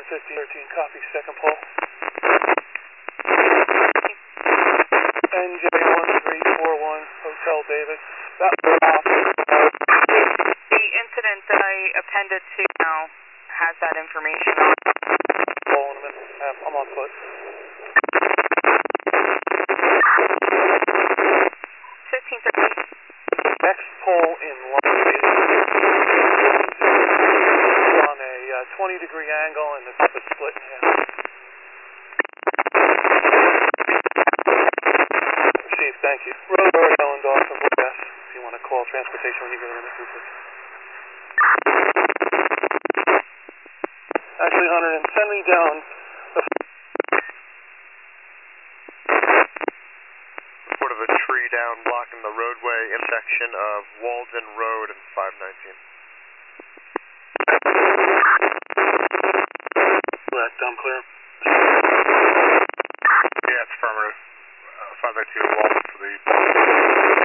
1513, copy, second pole. NJ1341, Hotel David. That was off. The incident that I appended to now has that information on. Hold on a minute. I'm on foot. 1513. Next pole in line is on a 20-degree angle and it's split in half. Received, thank you. Road Ellen Dawson, yes. If you want to call transportation when you get in the group. Actually, Hunter, and send me down the report of a tree down blocking the roadway intersection of Walden Road and 519. Correct, I'm clear. Yeah, it's affirmative. 519 Walden for the